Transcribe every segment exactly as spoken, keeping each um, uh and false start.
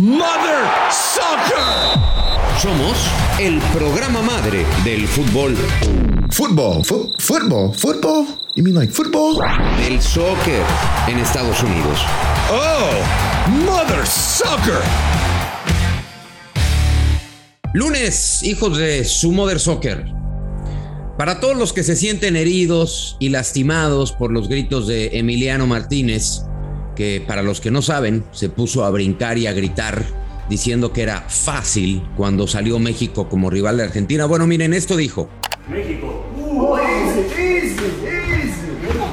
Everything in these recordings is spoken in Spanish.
Mother Soccer. Somos el programa madre del fútbol. Fútbol, fu- fútbol, fútbol. You mean like football? Del soccer en Estados Unidos. Oh, Mother Soccer. Lunes, hijos de su Mother Soccer. Para todos los que se sienten heridos y lastimados por los gritos de Emiliano Martínez, que para los que no saben, se puso a brincar y a gritar diciendo que era fácil cuando salió México como rival de Argentina. Bueno, miren, esto dijo. México. Uh, easy, easy, easy.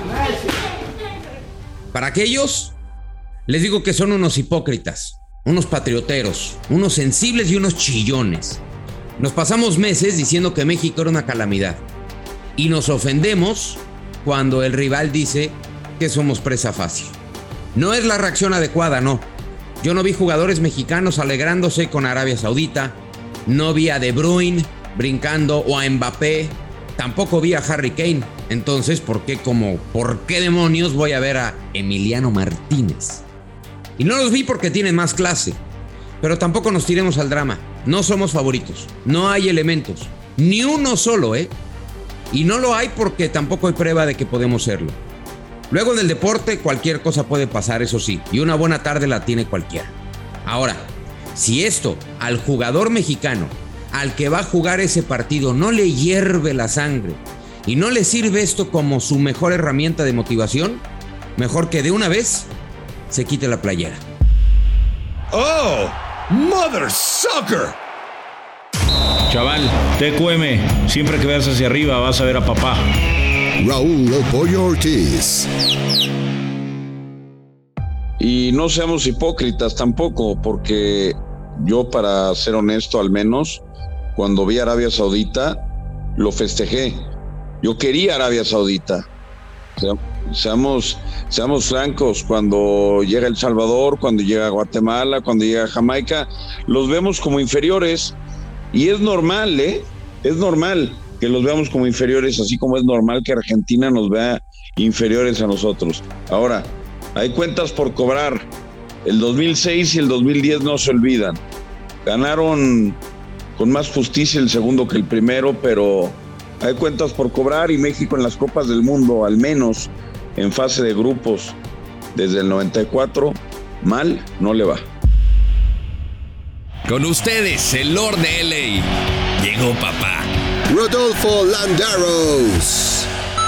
Para aquellos, les digo que son unos hipócritas, unos patrioteros, unos sensibles y unos chillones. Nos pasamos meses diciendo que México era una calamidad y nos ofendemos cuando el rival dice que somos presa fácil. No es la reacción adecuada, no. Yo no vi jugadores mexicanos alegrándose con Arabia Saudita, no vi a De Bruyne brincando o a Mbappé, tampoco vi a Harry Kane. Entonces, ¿por qué como, por qué demonios voy a ver a Emiliano Martínez? Y no los vi porque tienen más clase, pero tampoco nos tiremos al drama. No somos favoritos, no hay elementos, ni uno solo, ¿eh? Y no lo hay porque tampoco hay prueba de que podemos serlo. Luego en el deporte cualquier cosa puede pasar, eso sí, y una buena tarde la tiene cualquiera. Ahora, si esto al jugador mexicano, al que va a jugar ese partido, no le hierve la sangre y no le sirve esto como su mejor herramienta de motivación, mejor que de una vez se quite la playera. Oh, Mother Soccer. Chaval, T Q M, siempre que veas hacia arriba vas a ver a papá. Raúl El Pollo Ortiz. Y no seamos hipócritas tampoco, porque yo, para ser honesto, al menos, cuando vi a Arabia Saudita, lo festejé. Yo quería Arabia Saudita. O sea, seamos, seamos francos, cuando llega El Salvador, cuando llega Guatemala, cuando llega Jamaica, los vemos como inferiores. Y es normal, ¿eh? Es normal que los veamos como inferiores, así como es normal que Argentina nos vea inferiores a nosotros. Ahora, hay cuentas por cobrar. El dos mil seis y el dos mil diez no se olvidan. Ganaron con más justicia el segundo que el primero, pero hay cuentas por cobrar, y México en las Copas del Mundo, al menos en fase de grupos, desde el noventa y cuatro, mal no le va. Con ustedes, el Lord de L A. Llegó papá. Rodolfo Landeros.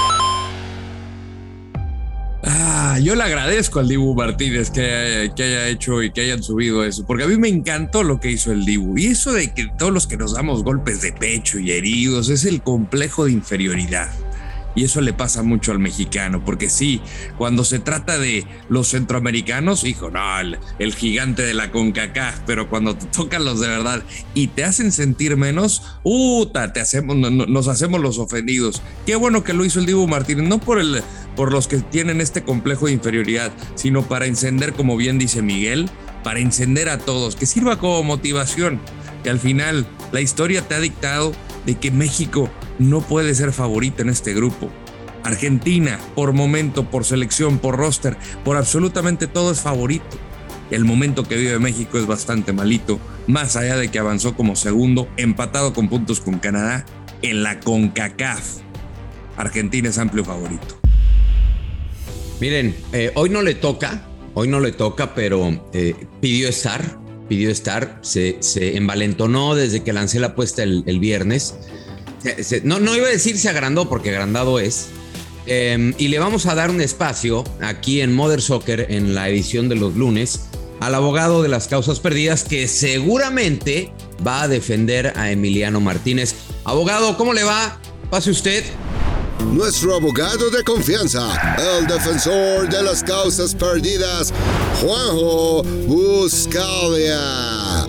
Ah, yo le agradezco al Dibu Martínez que, que haya hecho y que hayan subido eso, porque a mí me encantó lo que hizo el Dibu. Y eso de que todos los que nos damos golpes de pecho y heridos es el complejo de inferioridad. Y eso le pasa mucho al mexicano, porque sí, cuando se trata de los centroamericanos, hijo, no, el, el gigante de la CONCACAF, pero cuando te tocan los de verdad y te hacen sentir menos, ¡uta! Te hacemos, no, no, nos hacemos los ofendidos. Qué bueno que lo hizo el Dibu Martínez, no por, el, por los que tienen este complejo de inferioridad, sino para encender, como bien dice Miguel, para encender a todos, que sirva como motivación, que al final la historia te ha dictado de que México no puede ser favorito en este grupo. Argentina, por momento, por selección, por roster, por absolutamente todo es favorito. El momento que vive México es bastante malito, más allá de que avanzó como segundo, empatado con puntos con Canadá, en la CONCACAF. Argentina es amplio favorito. Miren, eh, hoy no le toca, hoy no le toca, pero eh, pidió estar, pidió estar, se, se envalentonó desde que lancé la apuesta el, el viernes. Se, se, no, no iba a decir se agrandó, porque agrandado es. Eh, y le vamos a dar un espacio aquí en Mother Soccer, en la edición de los lunes, al abogado de las causas perdidas, que seguramente va a defender a Emiliano Martínez. Abogado, ¿cómo le va? Pase usted. Nuestro abogado de confianza, el defensor de las causas perdidas, Juanjo Buscalia.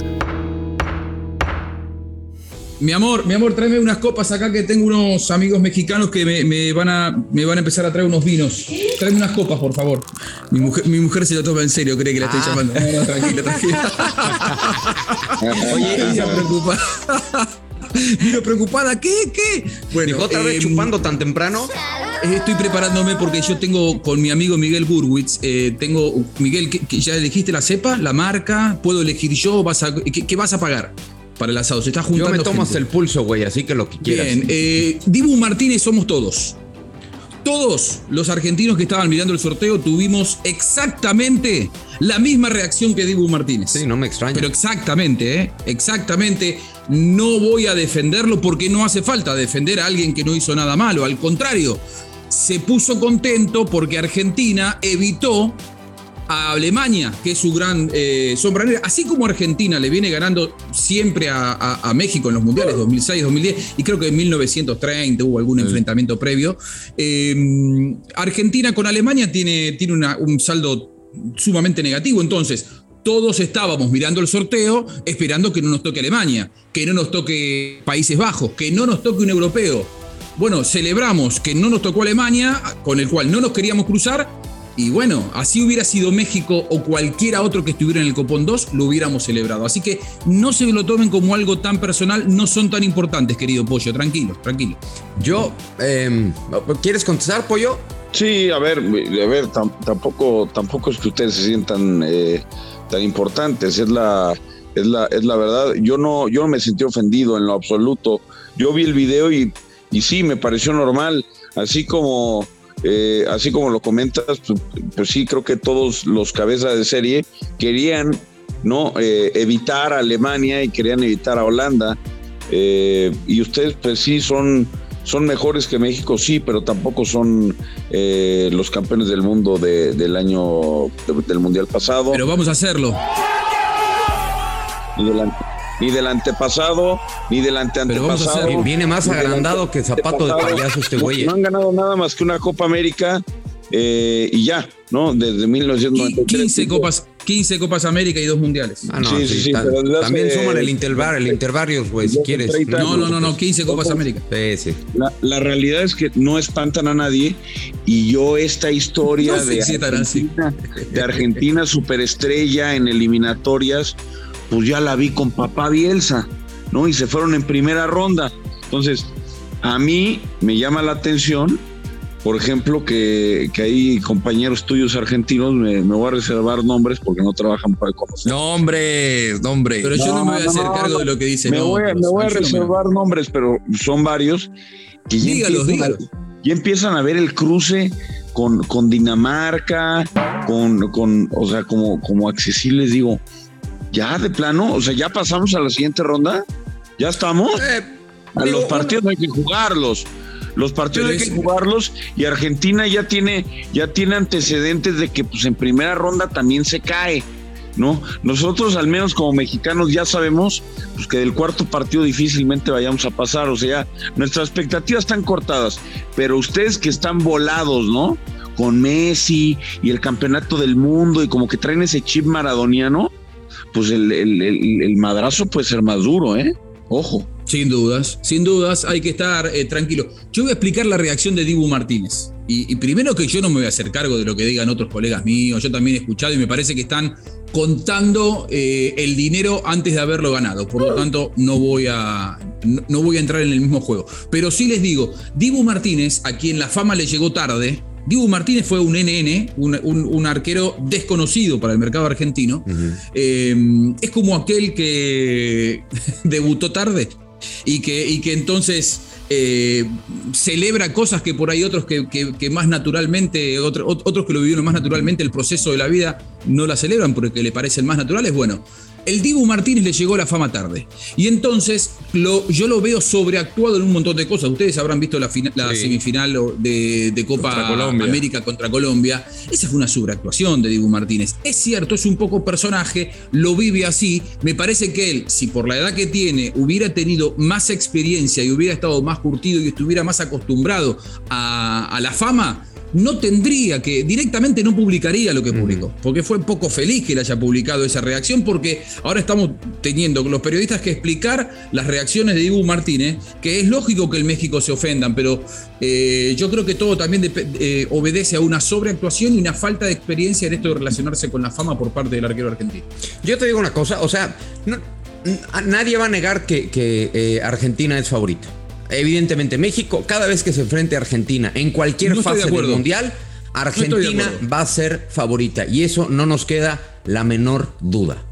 Mi amor, mi amor, tráeme unas copas acá, que tengo unos amigos mexicanos que me, me, van a, me van a empezar a traer unos vinos. Tráeme unas copas, por favor. Mi mujer, mi mujer se lo toma en serio, cree que la estoy Ah. llamando. No, no, tranquila, tranquila. Oye, Ella preocupada. Vino preocupada, ¿qué? ¿Qué? Bueno, ¿dijo otra vez eh, chupando tan temprano? estoy preparándome porque yo tengo con mi amigo Miguel Gurwitz, eh, tengo, Miguel, ¿qué, qué, ¿ya elegiste la cepa, la marca? ¿Puedo elegir yo? ¿Vas a, qué, ¿Qué vas a pagar para el asado? Se está juntando Yo me tomo gente. hasta el pulso, güey, así que lo que quieras. Bien, eh, Dibu Martínez somos todos. Todos los argentinos que estaban mirando el sorteo tuvimos exactamente la misma reacción que Dibu Martínez. Sí, no me extraña. Pero exactamente, ¿eh? Exactamente. No voy a defenderlo porque no hace falta defender a alguien que no hizo nada malo. Al contrario, se puso contento porque Argentina evitó a Alemania, que es su gran eh, sombra negra. Así como Argentina le viene ganando siempre a, a, a México en los mundiales dos mil seis, dos mil diez, y creo que en mil novecientos treinta hubo algún sí. enfrentamiento previo. Eh, Argentina con Alemania tiene, tiene una, un saldo sumamente negativo. Entonces, todos estábamos mirando el sorteo esperando que no nos toque Alemania, que no nos toque Países Bajos, que no nos toque un europeo. Bueno, celebramos que no nos tocó Alemania, con el cual no nos queríamos cruzar. Y bueno, así hubiera sido México o cualquiera otro que estuviera en el Copón dos, lo hubiéramos celebrado. Así que no se lo tomen como algo tan personal, no son tan importantes, querido Pollo. Tranquilo, tranquilo. Yo, eh, ¿quieres contestar, Pollo? Sí, a ver, a ver, tam, tampoco, tampoco es que ustedes se sientan eh, tan importantes, es la, es la, es la verdad. Yo no, yo no me sentí ofendido en lo absoluto. Yo vi el video y, y sí, me pareció normal, así como. Eh, así como lo comentas, pues, pues sí, creo que todos los cabezas de serie querían, ¿no? Eh, evitar a Alemania y querían evitar a Holanda. Eh, y ustedes, pues sí, son, son mejores que México, sí, pero tampoco son eh, los campeones del mundo de, del año, de, del mundial pasado. Pero vamos a hacerlo. Y del, ni del antepasado, ni del anteantepasado. Viene más agrandado que zapato de payaso este güey. No, no han ganado nada más que una Copa América eh, y ya, ¿no? Desde mil novecientos noventa y tres. quince copas, quince Copas América y dos mundiales. Ah, no, sí, sí, sí, ta- sí también hace, suman el Interbar, el Interbarrios, güey, si quieres. No, no, no, no, quince Copas América. Sí, sí. La, la realidad es que no espantan a nadie y yo esta historia no de, Argentina, de Argentina superestrella en eliminatorias, pues ya la vi con papá Bielsa, ¿no? Y se fueron en primera ronda. Entonces, a mí me llama la atención, por ejemplo, que, que hay compañeros tuyos argentinos, me, me voy a reservar nombres porque no trabajan para conocer. Nombres, nombres. Pero yo no, no me voy a hacer no, cargo de lo que dicen. Me voy a, me voy a reservar me... nombres, pero son varios. Que dígalos, dígalos. Y empiezan a ver el cruce con, con Dinamarca, con, con, o sea, como, como accesibles, digo. Ya, de plano, o sea, ya pasamos a la siguiente ronda, ya estamos. Eh, a digo, los partidos hay que jugarlos, los partidos hay que jugarlos y Argentina ya tiene, ya tiene antecedentes de que pues en primera ronda también se cae, ¿no? Nosotros al menos como mexicanos ya sabemos pues, que del cuarto partido difícilmente vayamos a pasar, o sea, nuestras expectativas están cortadas, pero ustedes que están volados, ¿no? Con Messi y el campeonato del mundo y como que traen ese chip maradoniano, pues el, el, el, el madrazo puede ser más duro, ¿eh? Ojo. Sin dudas, sin dudas, hay que estar eh, tranquilo. Yo voy a explicar la reacción de Dibu Martínez. Y, y primero que yo no me voy a hacer cargo de lo que digan otros colegas míos, yo también he escuchado y me parece que están contando eh, el dinero antes de haberlo ganado. Por lo tanto, no voy a, no, no voy a entrar en el mismo juego. Pero sí les digo, Dibu Martínez, a quien la fama le llegó tarde, Dibu Martínez fue un N N, un, un, un arquero desconocido para el mercado argentino. Uh-huh. Eh, es como aquel que debutó tarde y que, y que entonces eh, celebra cosas que por ahí otros que, que, que más naturalmente, otro, otros que lo vivieron más naturalmente el proceso de la vida no la celebran porque le parecen más naturales. Bueno, el Dibu Martínez le llegó la fama tarde. Y entonces lo, yo lo veo sobreactuado en un montón de cosas. Ustedes habrán visto la, fina, la sí. semifinal de, de Copa América contra Colombia. Esa fue una sobreactuación de Dibu Martínez. Es cierto, es un poco personaje, lo vive así. Me parece que él, si por la edad que tiene, hubiera tenido más experiencia y hubiera estado más curtido y estuviera más acostumbrado a, a la fama, no tendría que, directamente no publicaría lo que publicó, porque fue poco feliz que él haya publicado esa reacción, porque ahora estamos teniendo con los periodistas que explicar las reacciones de Dibu Martínez, que es lógico que en México se ofendan, pero eh, yo creo que todo también de, eh, obedece a una sobreactuación y una falta de experiencia en esto de relacionarse con la fama por parte del arquero argentino. Yo te digo una cosa, o sea, no, nadie va a negar que, que eh, Argentina es favorita. evidentemente México, cada vez que se enfrente a Argentina en cualquier No estoy de fase del acuerdo. Mundial, No estoy de Argentina acuerdo. va a ser favorita y eso no nos queda la menor duda.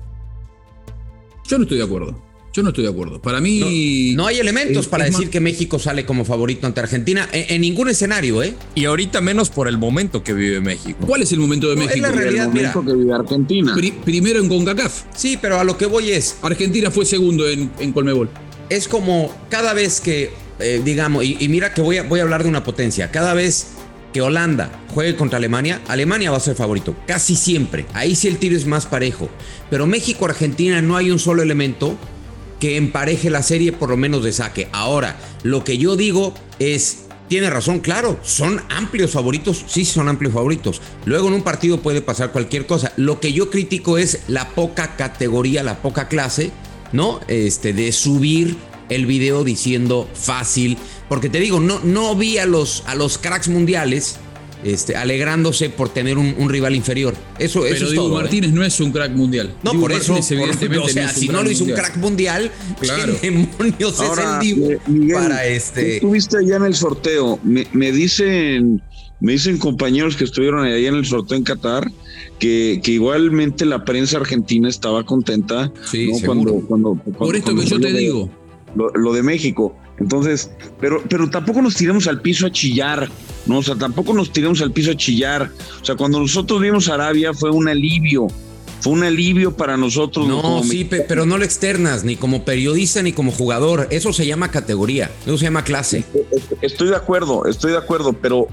Yo no estoy de acuerdo. Yo no estoy de acuerdo. Para mí. No hay elementos es- para es decir más- que México sale como favorito ante Argentina en, en ningún escenario, ¿eh? Y ahorita menos por el momento que vive México. ¿Cuál es el momento de No, es México? la realidad, el mira. momento que vive Argentina. Pri- primero en CONCACAF. Sí, pero a lo que voy es, Argentina fue segundo en, en Conmebol. es como cada vez que, eh, digamos, y, y mira que voy a, voy a hablar de una potencia, cada vez que Holanda juegue contra Alemania, Alemania va a ser favorito, casi siempre. Ahí sí el tiro es más parejo. Pero México-Argentina no hay un solo elemento que empareje la serie por lo menos de saque. Ahora, lo que yo digo es, tiene razón, claro, son amplios favoritos, sí son amplios favoritos. Luego en un partido puede pasar cualquier cosa. Lo que yo critico es la poca categoría, la poca clase, ¿no? Este, de subir el video diciendo fácil. Porque te digo, no, no vi a los, a los cracks mundiales este, alegrándose por tener un, un rival inferior. Eso, eso Pero es Dibu todo, ¿eh? Martínez no es un crack mundial. No, Dibu por eso, Martínez, por- evidentemente, o sea, no es un si no crack lo hizo un mundial. crack mundial, Claro. ¿qué demonios Ahora, es el Dibu eh, Miguel, para este? tú estuviste allá en el sorteo. Me, me dicen, me dicen compañeros que estuvieron allá en el sorteo en Qatar que, que igualmente la prensa argentina estaba contenta. Sí, ¿no? seguro. Cuando, cuando, cuando- Por esto cuando que yo fue te lo de- digo. Lo, lo de México. Entonces, pero, pero tampoco nos tiremos al piso a chillar, ¿no? O sea, tampoco nos tiremos al piso a chillar. O sea, cuando nosotros vimos a Arabia fue un alivio. Fue un alivio para nosotros. No, como sí, pe- pero no lo externas, ni como periodista ni como jugador. Eso se llama categoría, eso se llama clase. Estoy de acuerdo, estoy de acuerdo, pero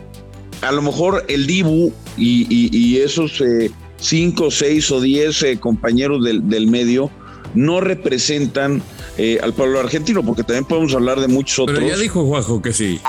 a lo mejor el Dibu y, y- y esos eh, cinco, seis o diez eh, compañeros del, del medio no representan eh, al pueblo argentino, porque también podemos hablar de muchos otros. Pero ya dijo Juanjo que sí.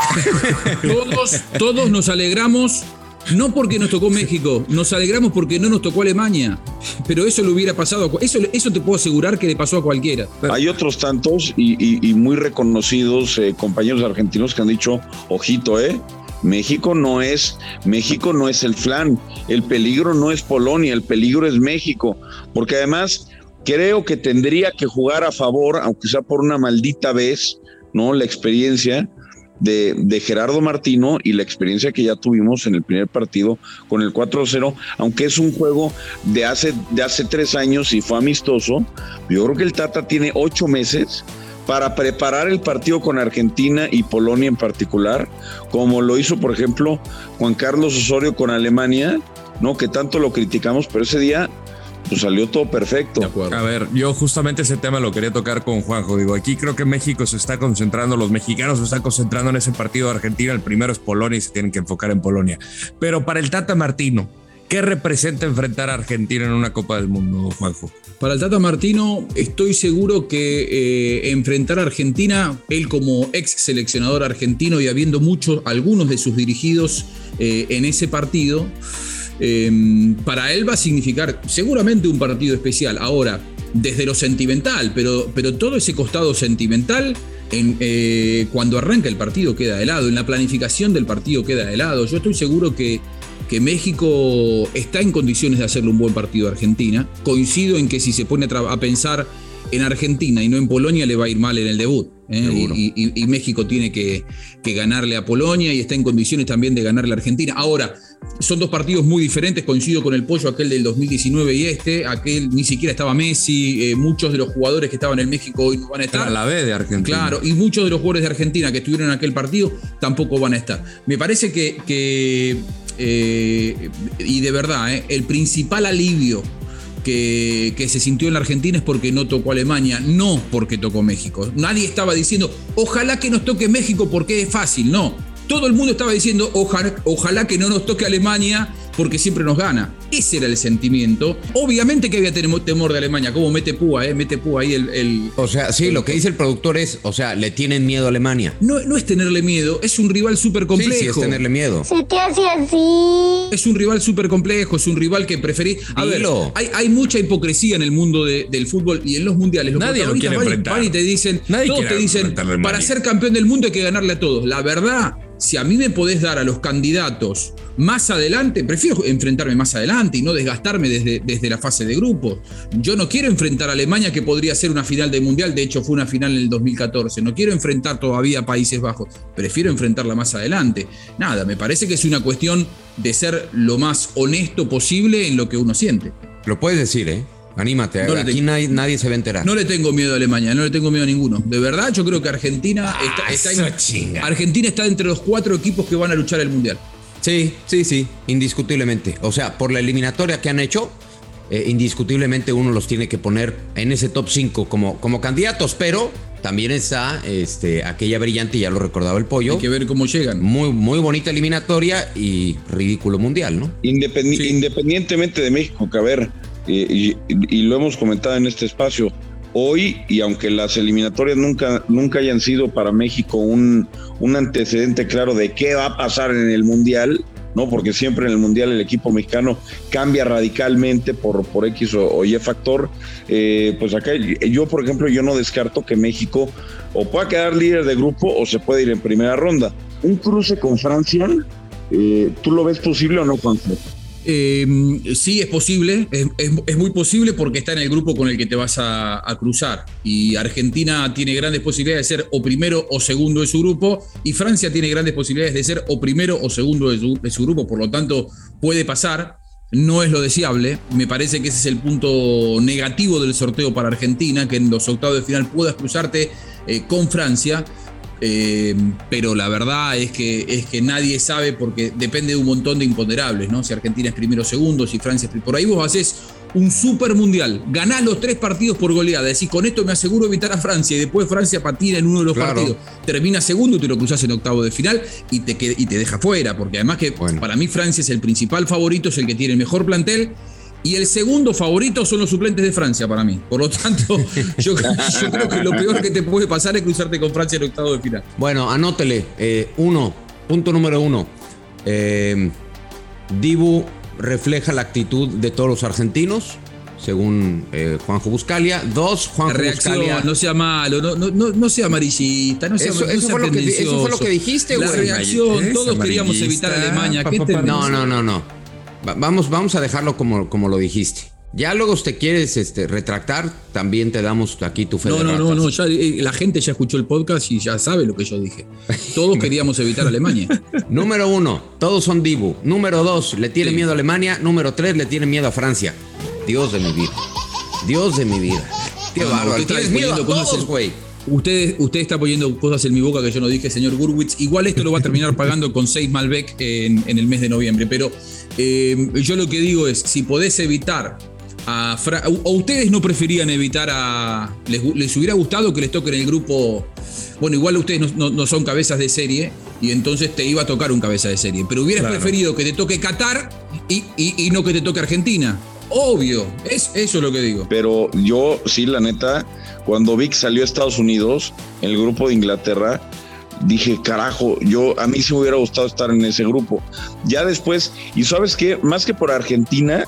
Todos, todos nos alegramos, no porque nos tocó México, nos alegramos porque no nos tocó Alemania. Pero eso le hubiera pasado a cu- eso, eso te puedo asegurar que le pasó a cualquiera. Hay otros tantos y, y- y muy reconocidos eh, compañeros argentinos que han dicho, ojito, eh, México no es, México no es el flan, el peligro no es Polonia, el peligro es México, porque además creo que tendría que jugar a favor, aunque sea por una maldita vez, ¿no? La experiencia de, de Gerardo Martino y la experiencia que ya tuvimos en el primer partido con el cuatro cero, aunque es un juego de hace, de hace tres años y fue amistoso. Yo creo que el Tata tiene ocho meses para preparar el partido con Argentina y Polonia en particular, como lo hizo, por ejemplo, Juan Carlos Osorio con Alemania, ¿no? Que tanto lo criticamos, pero ese día pues salió todo perfecto. De acuerdo. A ver, yo justamente ese tema lo quería tocar con Juanjo. Digo, aquí creo que México se está concentrando, los mexicanos se están concentrando en ese partido de Argentina. El primero es Polonia y se tienen que enfocar en Polonia. Pero para el Tata Martino, ¿qué representa enfrentar a Argentina en una Copa del Mundo, Juanjo? Para el Tata Martino, estoy seguro que eh, enfrentar a Argentina, él como ex seleccionador argentino y habiendo muchos, algunos de sus dirigidos eh, en ese partido, eh, para él va a significar seguramente un partido especial. Ahora, desde lo sentimental, pero, pero todo ese costado sentimental, en, eh, cuando arranca el partido queda de lado, en la planificación del partido queda de lado. Yo estoy seguro que que México está en condiciones de hacerle un buen partido a Argentina. Coincido en que si se pone a, tra- a pensar en Argentina y no en Polonia, le va a ir mal en el debut. ¿eh? Y, y- y México tiene que, que ganarle a Polonia y está en condiciones también de ganarle a Argentina. Ahora, son dos partidos muy diferentes. Coincido con el Pollo, aquel del dos mil diecinueve y este. Aquel ni siquiera estaba Messi. Eh, muchos de los jugadores que estaban en México hoy no van a estar. Era la B de Argentina. Claro, y muchos de los jugadores de Argentina que estuvieron en aquel partido tampoco van a estar. Me parece que, que eh, y de verdad, eh, el principal alivio que, que se sintió en la Argentina es porque no tocó Alemania, no porque tocó México. Nadie estaba diciendo, ojalá que nos toque México porque es fácil, no. Todo el mundo estaba diciendo, ojalá, ojalá que no nos toque Alemania porque siempre nos gana. Ese era el sentimiento. Obviamente que había temor de Alemania, como mete púa, ¿eh? Mete púa ahí el... el O sea, sí, lo que dice el productor es, o sea, le tienen miedo a Alemania. no, no es tenerle miedo, es un rival súper complejo. Sí, sí, es tenerle miedo. Se te hace así. Es un rival súper complejo, es un rival que preferís. A Dilo. ver, hay, hay mucha hipocresía en el mundo de- del fútbol y en los mundiales. Los Nadie lo protagonistas quiere van y- enfrentar. van y te dicen, Nadie todos quiere te dicen, enfrentarle a Alemania. para ser campeón del mundo hay que ganarle a todos. La verdad, si a mí me podés dar a los candidatos más adelante, prefiero enfrentarme más adelante y no desgastarme desde, desde la fase de grupos. Yo no quiero enfrentar a Alemania, que podría ser una final del Mundial, de hecho fue una final en el dos mil catorce. No quiero enfrentar todavía a Países Bajos, prefiero enfrentarla más adelante. Nada, me parece que es una cuestión de ser lo más honesto posible en lo que uno siente. Lo puedes decir, ¿eh? Anímate, no aquí nadie, nadie se va a enterar. No le tengo miedo a Alemania, no le tengo miedo a ninguno. De verdad, yo creo que Argentina ah, está, está en, Argentina está entre los cuatro equipos que van a luchar el Mundial. Sí, sí, sí, indiscutiblemente. O sea, por la eliminatoria que han hecho, eh, indiscutiblemente uno los tiene que poner en ese top cinco como, como candidatos, pero también está este, aquella brillante, ya lo recordaba el Pollo. Hay que ver cómo llegan. Muy, muy bonita eliminatoria y ridículo mundial, ¿no? Independi- sí. Independientemente de México, que a ver, y, y, y lo hemos comentado en este espacio, hoy, y aunque las eliminatorias nunca, nunca hayan sido para México un, un antecedente claro de qué va a pasar en el Mundial, ¿no? Porque siempre en el Mundial el equipo mexicano cambia radicalmente por, por X o, o Y factor. Eh, pues acá yo, por ejemplo, yo no descarto que México o pueda quedar líder de grupo o se puede ir en primera ronda. Un cruce con Francia, eh, ¿tú lo ves posible o no, Juanjo? Eh, sí, es posible, es, es, es muy posible porque está en el grupo con el que te vas a, a cruzar, y Argentina tiene grandes posibilidades de ser o primero o segundo de su grupo, y Francia tiene grandes posibilidades de ser o primero o segundo de su, de su grupo, por lo tanto puede pasar. No es lo deseable, me parece que ese es el punto negativo del sorteo para Argentina, que en los octavos de final puedas cruzarte eh, con Francia. Eh, pero la verdad es que, es que nadie sabe, porque depende de un montón de imponderables, ¿no? Si Argentina es primero o segundo, si Francia es primero. Por ahí vos haces un super mundial, ganás los tres partidos por goleada, decís, con esto me aseguro evitar a Francia, y después Francia patina en uno de los claro. partidos, termina segundo, te lo cruzás en octavo de final y te, y te deja fuera, porque además que bueno. para mí Francia es el principal favorito, es el que tiene el mejor plantel. Y el segundo favorito son los suplentes de Francia para mí. Por lo tanto, yo, yo creo que lo peor que te puede pasar es cruzarte con Francia en octavo de final. Bueno, anótele. Eh, uno, punto número uno. Eh, Dibu refleja la actitud de todos los argentinos, según eh, Juanjo Buscalia. Dos, Juanjo la reacción, Buscalia. No sea malo, no, no, no, no sea amarillista, no sea, eso, no eso, sea fue lo que, eso fue lo que dijiste, güey. La reacción, todos queríamos evitar a Alemania. Pa, pa, pa, no, no, no, no. Vamos, vamos a dejarlo como, como lo dijiste. Ya luego si te quieres este, retractar, también te damos aquí tu fe no, de no, ratas. no, no, ya, la gente ya escuchó el podcast y ya sabe lo que yo dije. Todos queríamos evitar a Alemania. Número uno, todos son Dibu. Número dos, le tiene sí. miedo a Alemania. Número tres, le tiene miedo a Francia. Dios de mi vida. Dios de mi vida. Qué no, bárbaro. Tienes miedo a todos, güey. Usted, usted está poniendo cosas en mi boca que yo no dije, señor Gurwitz. Igual esto lo va a terminar pagando con seis Malbec en, en el mes de noviembre. Pero eh, yo lo que digo es, si podés evitar a Fra- o ustedes no preferían evitar a... Les, les hubiera gustado que les toquen el grupo... Bueno, igual ustedes no, no, no son cabezas de serie y entonces te iba a tocar un cabeza de serie. Pero hubieras claro. preferido que te toque Qatar y, y, y no que te toque Argentina. Obvio, es, eso es lo que digo. Pero yo, sí, la neta, cuando vi que salió a Estados Unidos, en el grupo de Inglaterra, dije, carajo, yo a mí sí me hubiera gustado estar en ese grupo. Ya después, y ¿sabes qué? Más que por Argentina,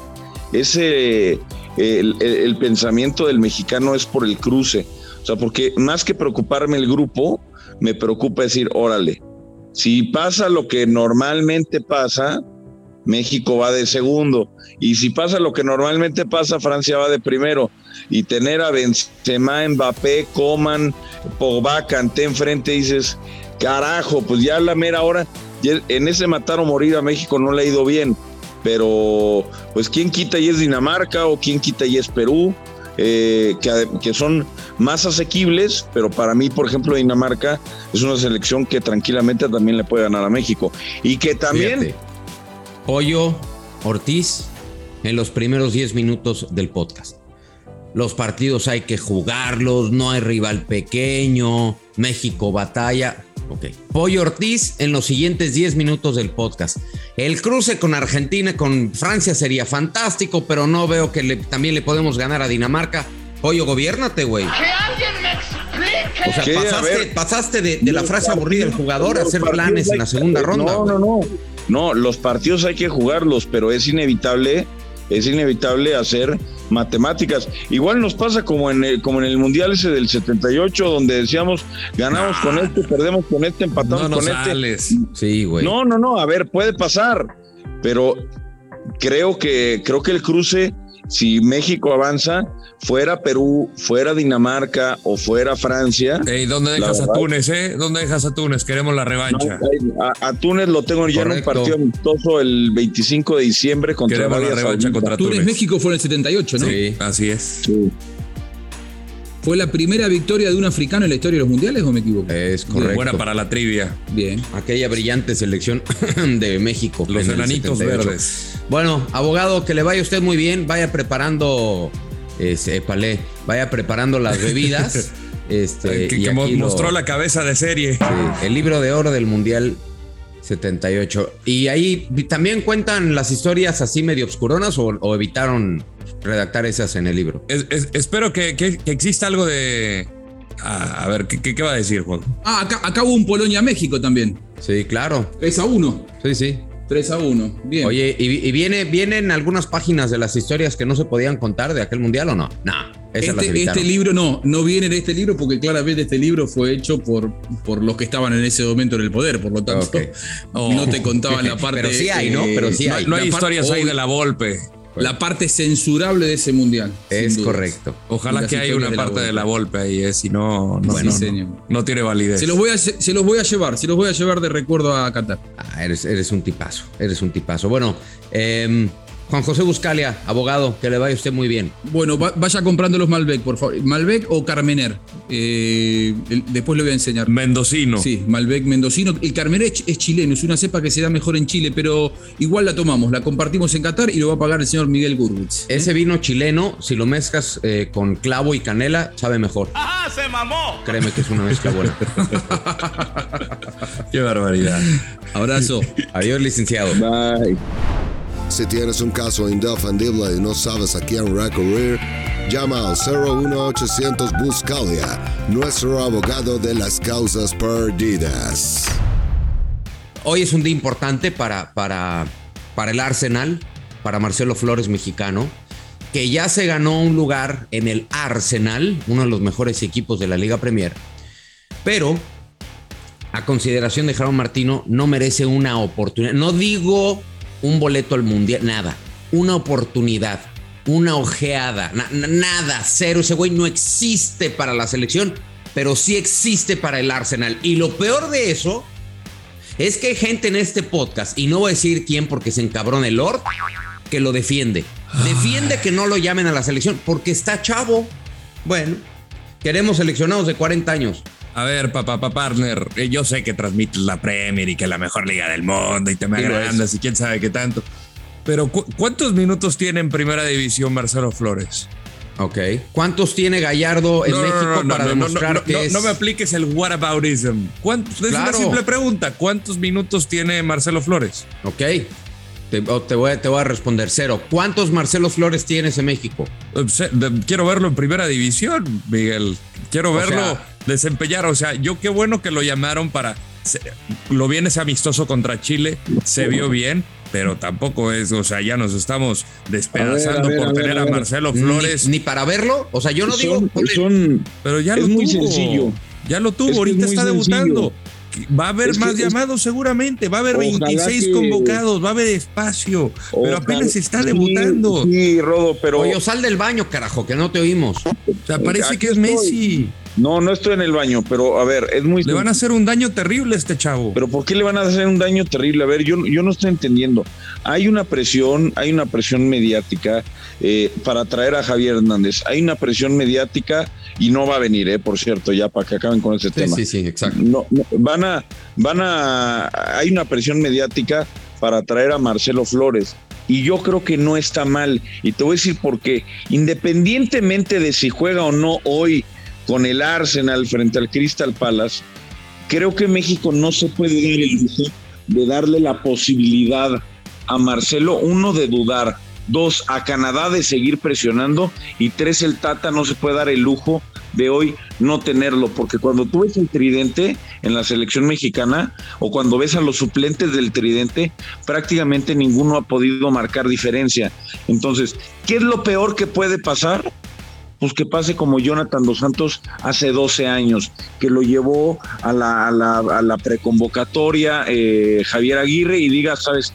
ese el, el, el pensamiento del mexicano es por el cruce. O sea, porque más que preocuparme el grupo, me preocupa decir, órale, si pasa lo que normalmente pasa, México va de segundo, y si pasa lo que normalmente pasa, Francia va de primero, y tener a Benzema, Mbappé, Coman, Pogba, Kanté enfrente, dices, carajo, pues ya a la mera hora, en ese matar o morir a México no le ha ido bien, pero pues quién quita y es Dinamarca, o quién quita y es Perú, eh, que, que son más asequibles, pero para mí, por ejemplo, Dinamarca es una selección que tranquilamente también le puede ganar a México, y que también... Fíjate. Pollo, Ortiz, en los primeros diez minutos del podcast. Los partidos hay que jugarlos, no hay rival pequeño, México batalla. Ok. Pollo Ortiz en los siguientes diez minutos del podcast. El cruce con Argentina, con Francia sería fantástico, pero no veo que le, también le podemos ganar a Dinamarca. Pollo, gobiérnate, güey. Que alguien me explique. O sea, pasaste, pasaste de, de la frase aburrida del jugador a hacer planes en la segunda ronda. No, no, no. No, los partidos hay que jugarlos, pero es inevitable, es inevitable hacer matemáticas. Igual nos pasa como en el, como en el Mundial ese del setenta y ocho, donde decíamos, ganamos ah, con este, perdemos con este, empatamos no con sales. este. Sí, güey. No, no, no, a ver, puede pasar, pero creo que, creo que el cruce, si México avanza, fuera Perú, fuera Dinamarca o fuera Francia. Ey, ¿dónde dejas a Túnez, eh? ¿Dónde dejas a Túnez? Queremos la revancha. No, a, a Túnez lo tengo ya Correcto. En un partido amistoso el veinticinco de diciembre contra Queremos la revancha Saudita. Contra Túnez. Túnez, México fue en el setenta y ocho, ¿no? Sí, así es. Sí. ¿Fue la primera victoria de un africano en la historia de los mundiales o me equivoco? Es correcto. Bien, buena para la trivia. Bien. Aquella brillante selección de México. Los enanitos verdes. Bueno, abogado, que le vaya usted muy bien. Vaya preparando, este, palé, vaya preparando las bebidas. este, que y que aquí mostró lo, la cabeza de serie. Sí, el libro de oro del Mundial setenta y ocho. Y ahí también cuentan las historias así medio obscuronas o, o evitaron redactar esas en el libro. Es, es, espero que, que, que exista algo de... Ah, a ver, ¿qué, qué va a decir, Juan? Ah, acá, acá hubo un Polonia-México también. Sí, claro. tres a uno. Sí, sí. tres a uno. Bien. Oye, ¿y, y viene, vienen algunas páginas de las historias que no se podían contar de aquel mundial o no? No. Este, este libro no, no viene en este libro porque claramente este libro fue hecho por, por los que estaban en ese momento en el poder, por lo tanto okay. oh. no te contaban la parte... Pero sí hay, ¿no? Pero sí hay. No, no hay historias parte, ahí de la Volpe. La parte censurable de ese mundial. Es correcto. Ojalá que haya una de parte la de la Volpe ahí, eh, si no, no, bueno, no, no, no tiene validez. Se los, voy a, se los voy a llevar, se los voy a llevar de recuerdo a Qatar. Ah, eres, eres un tipazo, eres un tipazo. Bueno, eh, Juan José Buscalia, abogado, que le vaya usted muy bien. Bueno, va, vaya comprando los Malbec, por favor. Malbec o Carmener. Eh, el, después le voy a enseñar. Mendocino. Sí, Malbec mendocino. El Carmener es, es chileno, es una cepa que se da mejor en Chile, pero igual la tomamos, la compartimos en Qatar y lo va a pagar el señor Miguel Gurwitz. ¿eh? Ese vino chileno, si lo mezclas eh, con clavo y canela, sabe mejor. ¡Ajá, se mamó! Créeme que es una mezcla buena. Qué barbaridad. Abrazo. Adiós, licenciado. Bye. Si tienes un caso indefendible y no sabes a quién recurrir, llama al cero uno ochocientos Buscalia, nuestro abogado de las causas perdidas. Hoy es un día importante para, para, para el Arsenal, para Marcelo Flores, mexicano, que ya se ganó un lugar en el Arsenal, uno de los mejores equipos de la Liga Premier, pero a consideración de Gerardo Martino no merece una oportunidad. No digo un boleto al mundial, nada, una oportunidad, una ojeada, na, nada, cero. Ese güey no existe para la selección, pero sí existe para el Arsenal. Y lo peor de eso es que hay gente en este podcast, y no voy a decir quién porque se encabrona el Lord, que lo defiende. Defiende que no lo llamen a la selección porque está chavo. Bueno, queremos seleccionados de cuarenta años. A ver, papá, papá, partner, yo sé que transmites la Premier y que es la mejor liga del mundo y te me agrandas y quién sabe qué tanto. Pero ¿cu- ¿cuántos minutos tiene en Primera División Marcelo Flores? Ok. ¿Cuántos tiene Gallardo en no, México no, no, para no, demostrar no, no, que no, es... No me apliques el whataboutism. ¿Cuántos? Es claro. una simple pregunta. ¿Cuántos minutos tiene Marcelo Flores? Ok. Te, te, voy, te voy a responder cero. ¿Cuántos Marcelo Flores tienes en México? Quiero verlo en Primera División, Miguel. Quiero verlo o sea, desempeñar. O sea, yo qué bueno que lo llamaron para... Se, lo bien ese amistoso contra Chile, se vio bien, pero tampoco es... O sea, ya nos estamos despedazando a ver, a ver, por a ver, tener a, a Marcelo Flores. Ni, ni para verlo. O sea, yo no son, digo... Son, pero ya lo es tuvo. muy sencillo. Ya lo tuvo, es ahorita está sencillo. debutando. Va a haber es más que, llamados es, seguramente, va a haber veintiséis que, convocados, va a haber espacio, pero apenas está debutando. Sí, sí, Rodo, pero... Oye, sal del baño, carajo, que no te oímos. O sea, parece que es Messi. No, no estoy en el baño, pero a ver, es muy... Le van a hacer un daño terrible a este chavo. Pero ¿por qué le van a hacer un daño terrible? A ver, yo, yo no estoy entendiendo. Hay una presión, hay una presión mediática eh, para traer a Javier Hernández. Hay una presión mediática y no va a venir, eh, por cierto, ya para que acaben con ese sí, tema. Sí, sí, exacto. No, no, van a, van a, hay una presión mediática para traer a Marcelo Flores. Y yo creo que no está mal. Y te voy a decir por qué. Independientemente de si juega o no hoy con el Arsenal frente al Crystal Palace, creo que México no se puede dar el lujo de darle la posibilidad a Marcelo, uno, de dudar, dos, a Canadá de seguir presionando, y tres, el Tata no se puede dar el lujo de hoy no tenerlo, porque cuando tú ves el tridente en la selección mexicana o cuando ves a los suplentes del tridente, prácticamente ninguno ha podido marcar diferencia. Entonces, ¿qué es lo peor que puede pasar? Pues que pase como Jonathan Dos Santos hace doce años, que lo llevó a la, a la, a la preconvocatoria eh, Javier Aguirre y diga, ¿sabes qué?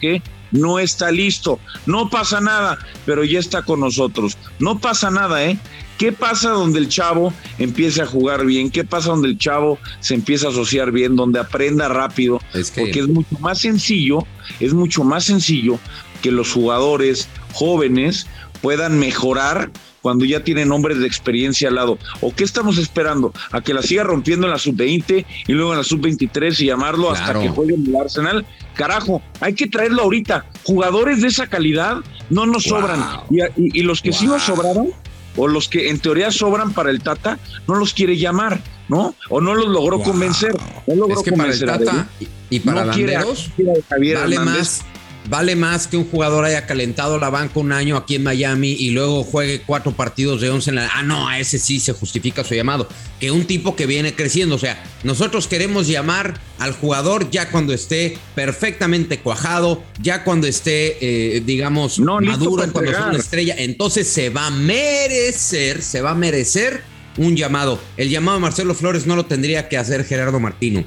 no está listo. No pasa nada, pero ya está con nosotros. No pasa nada, ¿eh? ¿Qué pasa donde el chavo empiece a jugar bien? ¿Qué pasa donde el chavo se empieza a asociar bien? Donde aprenda rápido. Es que... Porque es mucho más sencillo, es mucho más sencillo que los jugadores jóvenes puedan mejorar cuando ya tienen hombres de experiencia al lado. ¿O qué estamos esperando? ¿A que la siga rompiendo en la sub veinte y luego en la sub veintitrés y llamarlo claro. hasta que juegue en el Arsenal? Carajo, hay que traerlo ahorita. Jugadores de esa calidad no nos wow. sobran. Y, y, y los que wow. sí nos sobraron, o los que en teoría sobran para el Tata, no los quiere llamar, ¿no? O no los logró wow. convencer. No logró es que convencer para el Tata y, y para no Landeros vale más, vale más que un jugador haya calentado la banca un año aquí en Miami y luego juegue cuatro partidos de once en la... Ah, no, a ese sí se justifica su llamado. Que un tipo que viene creciendo. O sea, nosotros queremos llamar al jugador ya cuando esté perfectamente cuajado, ya cuando esté, eh, digamos, no, maduro, cuando es una estrella. Entonces se va a merecer, se va a merecer un llamado. El llamado a Marcelo Flores no lo tendría que hacer Gerardo Martino.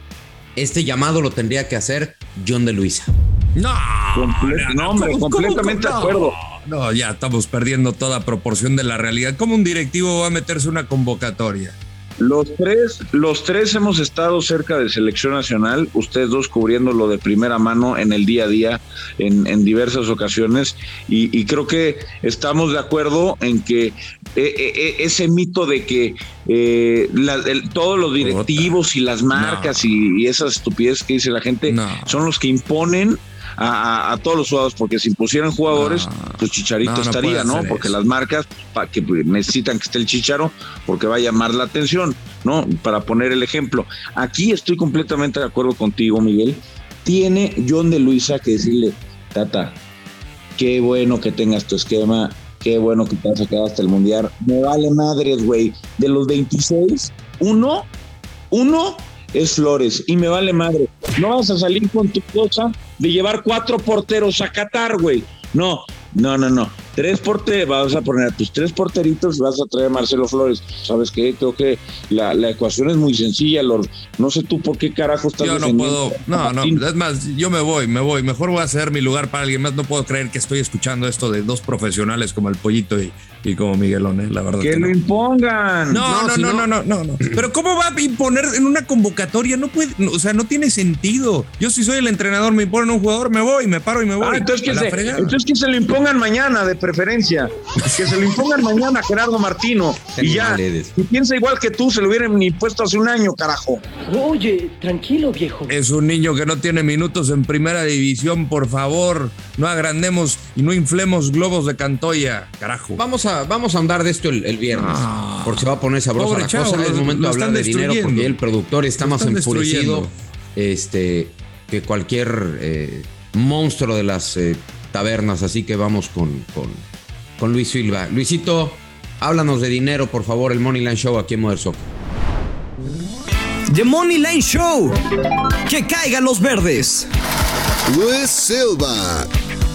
Este llamado lo tendría que hacer John de Luisa. No, Comple- no, hombre, ¿cómo, completamente cómo, de acuerdo. No, no, ya estamos perdiendo toda proporción de la realidad. ¿Cómo un directivo va a meterse una convocatoria? Los tres, los tres hemos estado cerca de selección nacional, ustedes dos cubriéndolo de primera mano en el día a día, en, en diversas ocasiones, y, y creo que estamos de acuerdo en que eh, eh, ese mito de que eh, la, el, todos los directivos y las marcas no. y, y esas estupideces que dice la gente no. son los que imponen A, a, a todos los jugadores, porque si impusieran jugadores, no, pues Chicharito no, no estaría, ¿no? Porque eso. Las marcas pa, que necesitan que esté el Chicharo, porque va a llamar la atención, ¿no? Para poner el ejemplo. Aquí estoy completamente de acuerdo contigo, Miguel. Tiene John de Luisa que decirle, Tata, qué bueno que tengas tu esquema, qué bueno que te vas a quedar hasta el Mundial. Me vale madres, güey. De los veintiséis, uno, uno es Flores, y me vale madre. No vas a salir con tu cosa de llevar cuatro porteros a Qatar, güey. No, no, no, no. Tres porteros, vas a poner a tus tres porteritos y vas a traer a Marcelo Flores. ¿Sabes qué? Creo que la, la ecuación es muy sencilla, Lord. No sé tú por qué carajo estás Yo no puedo, no, no, es más, yo me voy, me voy. Mejor voy a hacer mi lugar para alguien más. No puedo creer que estoy escuchando esto de dos profesionales como el Pollito y, y como Miguelón, ¿eh? La verdad. Que, que lo no. impongan. No, no, no, si no, no, no, no, no. Pero ¿cómo va a imponer en una convocatoria? No puede, o sea, no tiene sentido. Yo si soy el entrenador, me imponen un jugador, me voy, me paro y me voy. Ah, entonces, que se, entonces que se lo impongan mañana, de preferencia. Que se lo impongan mañana a Gerardo Martino. Y ya, si piensa igual que tú, se lo hubieran impuesto hace un año, carajo. Oye, tranquilo, viejo. Es un niño que no tiene minutos en primera división, por favor. No agrandemos y no inflemos globos de Cantoya, carajo. Vamos a, vamos a andar de esto el, el viernes, ah, porque se va a poner sabrosa la chavo, cosa. Es momento de hablar de dinero, porque el productor está más enfurecido este, que cualquier eh, monstruo de las eh, tabernas. Así que vamos con... con con Luis Silva. Luisito, háblanos de dinero, por favor, el Money Line Show aquí en Mother Soccer. The Money Line Show. Que caigan los verdes. Luis Silva.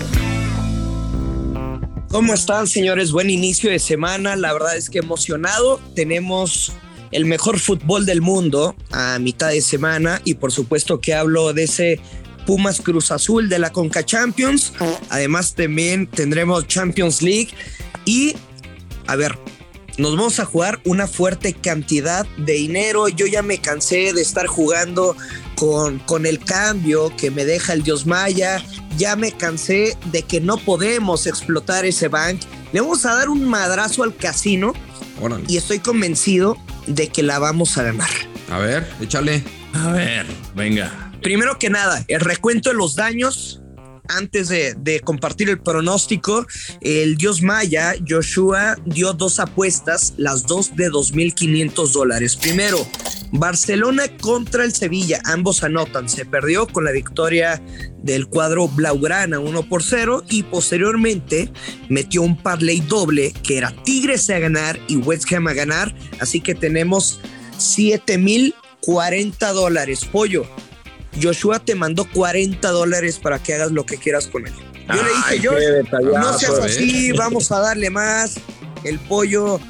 ¿Cómo están, señores? Buen inicio de semana. La verdad es que emocionado. Tenemos el mejor fútbol del mundo a mitad de semana y por supuesto que hablo de ese Pumas Cruz Azul de la Conca Champions. Además también tendremos Champions League y a ver, nos vamos a jugar una fuerte cantidad de dinero. Yo ya me cansé de estar jugando con, con el cambio que me deja el Dios Maya. Ya me cansé de que no podemos explotar ese bank. Le vamos a dar un madrazo al casino. Órale. Y estoy convencido de que la vamos a ganar. A ver, échale. A ver, venga. Primero que nada, el recuento de los daños. Antes de, de compartir el pronóstico, el Dios Maya, Joshua, dio dos apuestas, las dos de dos mil quinientos dólares. Primero, Barcelona contra el Sevilla, ambos anotan. Se perdió con la victoria del cuadro blaugrana uno por cero y posteriormente metió un parlay doble que era Tigres a ganar y West Ham a ganar. Así que tenemos siete mil cuarenta dólares. Pollo, Joshua te mandó cuarenta dólares para que hagas lo que quieras con él. Yo Ay, le dije, yo no seas así, vamos a darle más. El Pollo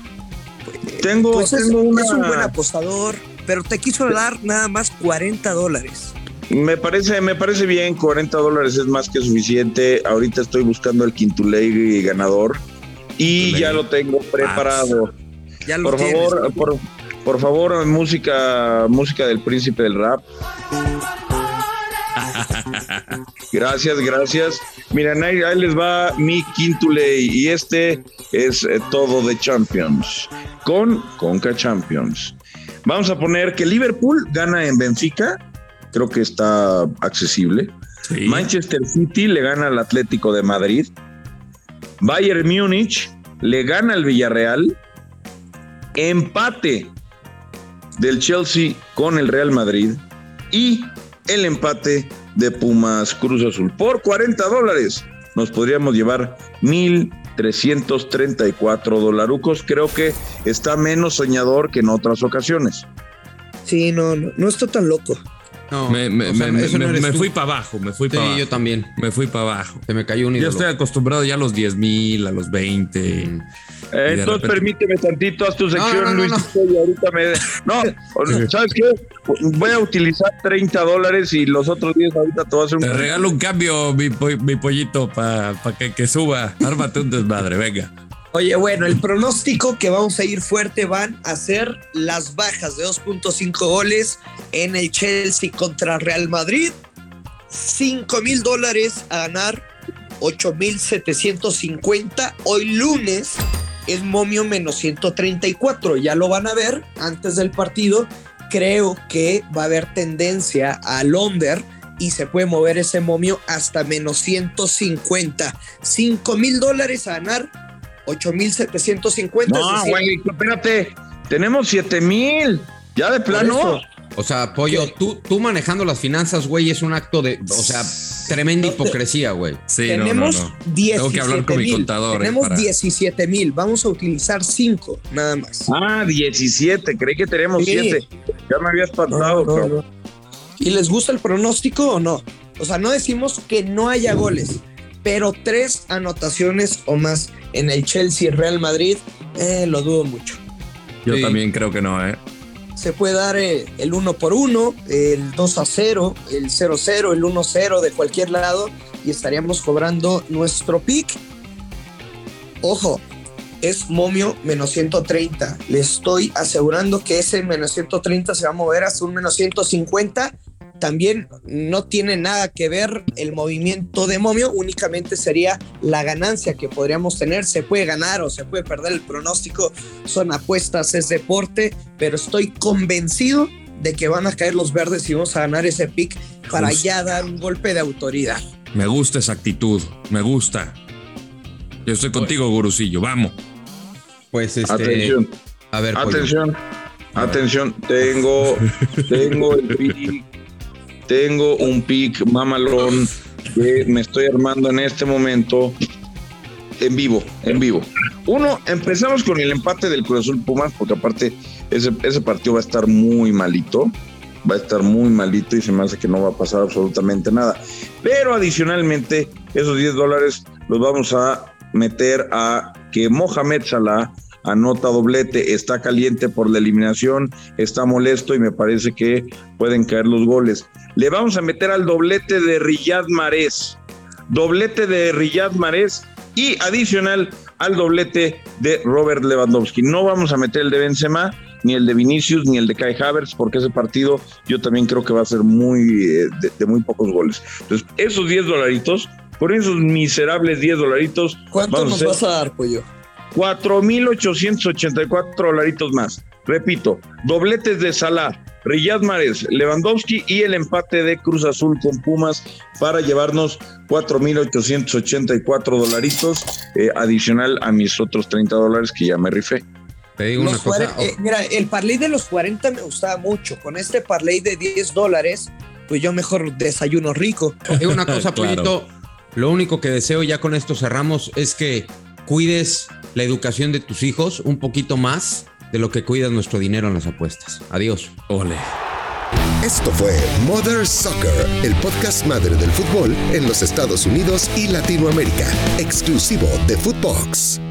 tengo, pues tengo es, una... es un buen apostador, pero te quiso dar nada más cuarenta dólares. Me parece, me parece bien, cuarenta dólares es más que suficiente. Ahorita estoy buscando el Quintuley ganador y Quintuley. Ya lo tengo preparado. Ya lo por tienes, favor, ¿no? por, por favor, música, música del príncipe del rap. Gracias, gracias. Miren, ahí, ahí les va mi Quintuley y este es eh, todo de Champions con Conca Champions. Vamos a poner que Liverpool gana en Benfica, creo que está accesible. Sí. Manchester City le gana al Atlético de Madrid. Bayern Múnich le gana al Villarreal. Empate del Chelsea con el Real Madrid y el empate de Pumas Cruz Azul. Por cuarenta dólares nos podríamos llevar mil trescientos treinta y cuatro dolarucos. Creo que está menos soñador que en otras ocasiones. Sí, no, no, no está tan loco. No, me, me, o sea, me, me, me fui para abajo, me fui para sí, abajo. yo también. Me fui para abajo. Se me cayó un ídolo. Yo estoy acostumbrado ya a los diez mil, a los veinte. Mm. Eh, entonces repente... permíteme tantito, haz tu sección, no, no, no, Luis. No, no. Y ahorita me... no, ¿sabes qué? Voy a utilizar treinta dólares y los otros diez ahorita te voy a hacer un... Te regalo un cambio, mi, mi pollito, para pa que, que suba. Ármate un desmadre, venga. Oye, bueno, el pronóstico que vamos a ir fuerte van a ser las bajas de dos punto cinco goles en el Chelsea contra Real Madrid. cinco mil dólares a ganar, ocho mil setecientos cincuenta. Hoy lunes es momio menos ciento treinta y cuatro. Ya lo van a ver antes del partido. Creo que va a haber tendencia al under y se puede mover ese momio hasta menos ciento cincuenta. cinco mil dólares a ganar, ocho mil setecientos cincuenta. No, güey, espérate. Tenemos siete mil. Ya de plano. O sea, Pollo, tú, tú manejando las finanzas, güey, es un acto de, o sea, tremenda no te, hipocresía, güey. Sí, tenemos no, no, no. diecisiete Tengo que hablar con mil. mi contador. Tenemos para... diecisiete mil. Vamos a utilizar cinco, nada más. Ah, diecisiete. Creí que teníamos sí. siete. Ya me había espantado. No, no, no. ¿Y les gusta el pronóstico o no? O sea, no decimos que no haya goles, pero tres anotaciones o más en el Chelsea Real Madrid, eh, lo dudo mucho. Yo sí. también creo que no, ¿eh? Se puede dar eh, el uno por uno, el dos a cero, el cero cero, el uno cero de cualquier lado y estaríamos cobrando nuestro pick. Ojo, es momio menos ciento treinta. Le estoy asegurando que ese menos ciento treinta se va a mover hasta un menos ciento cincuenta. También no tiene nada que ver el movimiento de momio, únicamente sería la ganancia que podríamos tener. Se puede ganar o se puede perder el pronóstico, son apuestas, es deporte, pero estoy convencido de que van a caer los verdes y vamos a ganar ese pick para Justo. ya dar un golpe de autoridad. Me gusta esa actitud, me gusta. Yo estoy contigo, pues, Gurusillo, vamos. Pues este... Atención, a ver, atención, a ver. atención, tengo, tengo el pick. Tengo un pick mamalón que me estoy armando en este momento en vivo, en vivo. Uno, empezamos con el empate del Cruz Azul Pumas, porque aparte ese, ese partido va a estar muy malito, va a estar muy malito y se me hace que no va a pasar absolutamente nada. Pero adicionalmente, esos diez dólares los vamos a meter a que Mohamed Salah anota doblete, está caliente por la eliminación, está molesto y me parece que pueden caer los goles. Le vamos a meter al doblete de Riyad Mahrez, doblete de Riyad Mahrez y adicional al doblete de Robert Lewandowski. No vamos a meter el de Benzema, ni el de Vinicius, ni el de Kai Havertz, porque ese partido yo también creo que va a ser muy de, de muy pocos goles. Entonces, esos diez dolaritos, por esos miserables diez dolaritos. ¿Cuánto nos vas a dar, Pollo? cuatro mil ochocientos ochenta y cuatro dolaritos más. Repito, dobletes de Salah, Riyad Mahrez, Lewandowski y el empate de Cruz Azul con Pumas para llevarnos cuatro mil ochocientos ochenta y cuatro dolaritos eh, adicional a mis otros treinta dólares que ya me rifé. Te digo una los cosa. cuarenta, eh, mira, el parlay de los cuarenta me gustaba mucho. Con este parlay de diez dólares, pues yo mejor desayuno rico. Te digo una cosa, claro. Pollito. Lo único que deseo, ya con esto cerramos, es que cuides la educación de tus hijos un poquito más de lo que cuidas nuestro dinero en las apuestas. Adiós. Ole. Esto fue Mother Soccer, el podcast madre del fútbol en los Estados Unidos y Latinoamérica, exclusivo de Footbox.